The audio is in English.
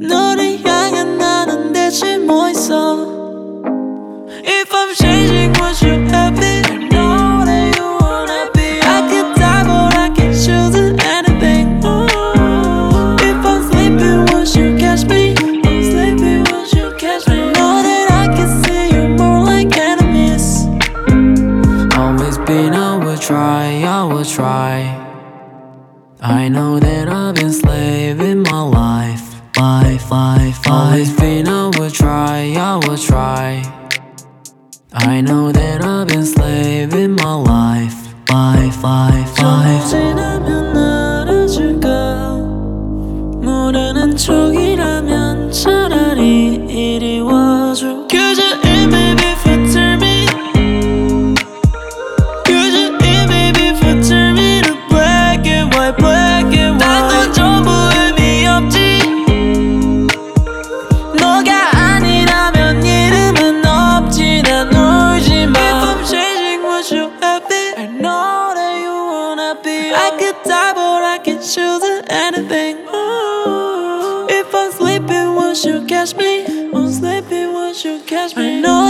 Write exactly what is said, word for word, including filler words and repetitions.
너를 향한 나는 대체 뭐 있어? If I'm changing, would you happy? I know that you wanna be. I could die, but I can choose anything. Ooh. If I'm sleeping, would you catch me? I'm sleeping, would you catch me? I know that I can see you more like enemies. Always been, I will try, I will try. I know that I've been slaving my life, life, life, life. Always been, I will try, I will try. I know that I've been slaving my life, life, life, life. 지나면 알아줄까? 모르는 척이라면 차라리 이리 와줘. Could you eat me before tell me? Could you eat me before tell me to black and white, black and white? 난 건 전부 의미 없지. 너가 아니라면 이름은 없지. 난 울지 마. If I'm changing, would you happy? I know that you wanna be. I could die, but I can choose anything. Ooh. If I'm sleeping, would you catch me? I'm sleeping, would you catch me? I know